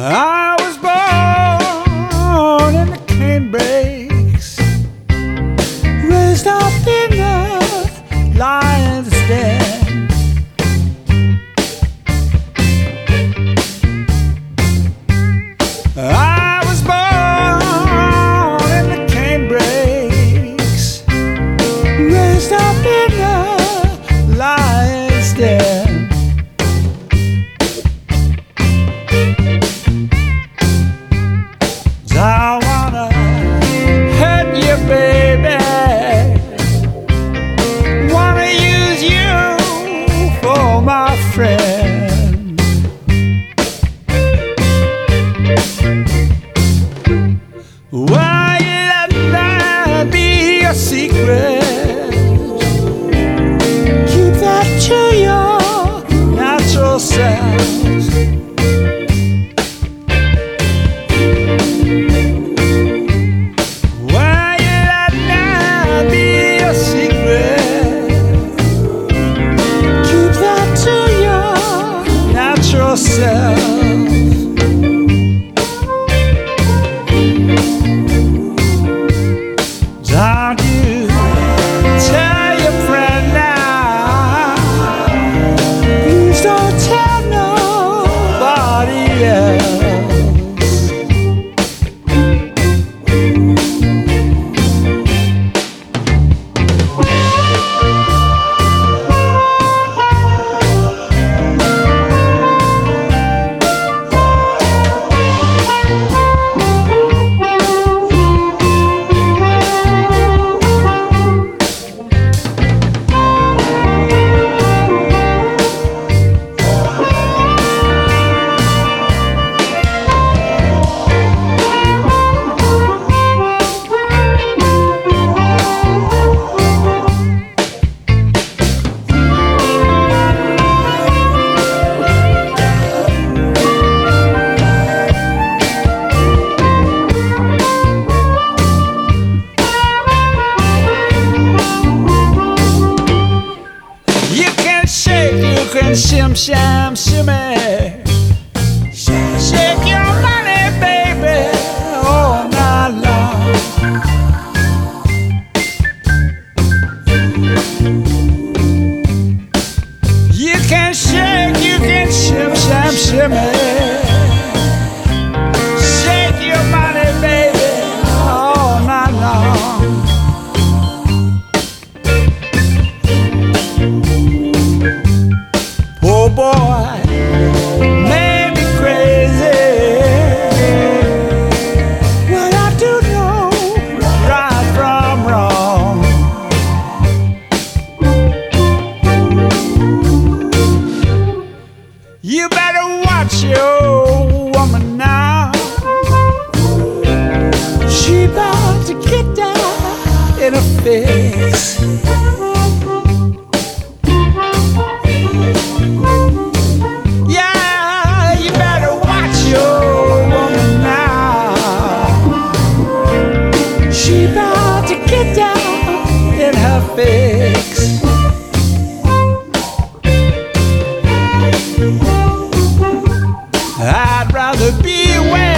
I was born in the canebrakes, raised up in the lion's den. I was born in the canebrakes, raised up in the lion's den. I wanna hurt you, baby. Wanna use you for my friend. Why you let that be your secret? Keep that to your natural self. Yourself. Don't you tell your friend now. Please don't tell nobody else. Shim sham shimmy, shake your money, baby, all night long. You can shake, you can shim sham shimmy, shake your money, baby, all night long. Oh boy, made me crazy. Well, I do know right from wrong. You better watch your woman now. She bound to get down in a fix. Fix. I'd rather be away